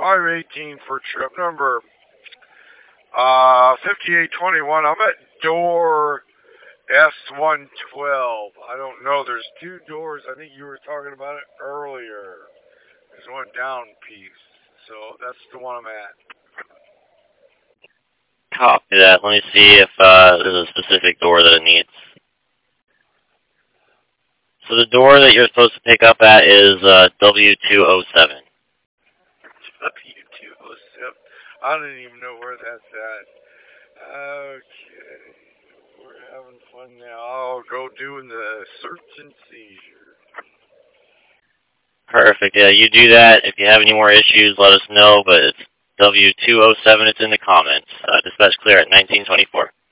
518 for trip number 5821. I'm at door S112. I don't know. There's two doors. I think you were talking about it earlier. There's one down piece. So that's the one I'm at. Copy that. Let me see if there's a specific door that it needs. So the door that you're supposed to pick up at is W207. W207. I don't even know where that's at. Okay. We're having fun now. I'll go doing the search and seizure. Perfect. Yeah, you do that. If you have any more issues, let us know. But it's W207. It's in the comments. Dispatch clear at 1924.